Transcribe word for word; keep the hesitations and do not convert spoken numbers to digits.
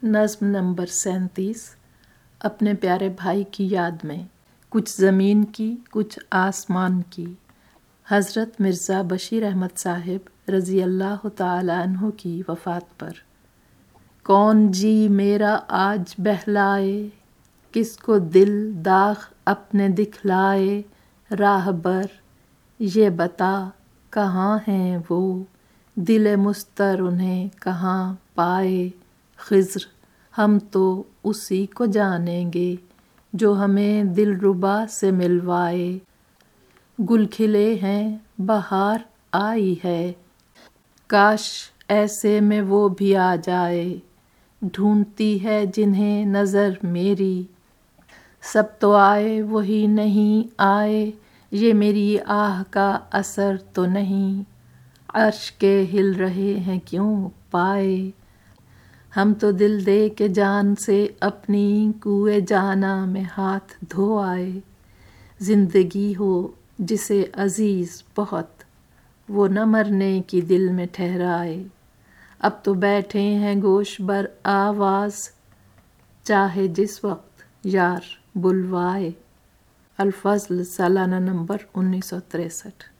نظم نمبر سینتیس اپنے پیارے بھائی کی یاد میں، کچھ زمین کی کچھ آسمان کی۔ حضرت مرزا بشیر احمد صاحب رضی اللہ تعالیٰ عنہ کی وفات پر۔ کون جی میرا آج بہلائے، کس کو دل داغ اپنے دکھلائے، راہبر یہ بتا کہاں ہیں وہ، دل مستر انہیں کہاں پائے۔ خضر ہم تو اسی کو جانیں گے جو ہمیں دلربا سے ملوائے۔ گل کھلے ہیں بہار آئی ہے، کاش ایسے میں وہ بھی آ جائے۔ ڈھونڈتی ہے جنہیں نظر میری، سب تو آئے وہی نہیں آئے۔ یہ میری آہ کا اثر تو نہیں، عرش کے ہل رہے ہیں کیوں پائے۔ ہم تو دل دے کے جان سے اپنی کوئے جاناں میں ہاتھ دھو آئے۔ زندگی ہو جسے عزیز بہت، وہ نہ مرنے کی دل میں ٹھہرائے۔ اب تو بیٹھے ہیں گوش بر آواز، چاہے جس وقت یار بلوائے۔ الفضل سالانہ نمبر انیس سو تریسٹھ۔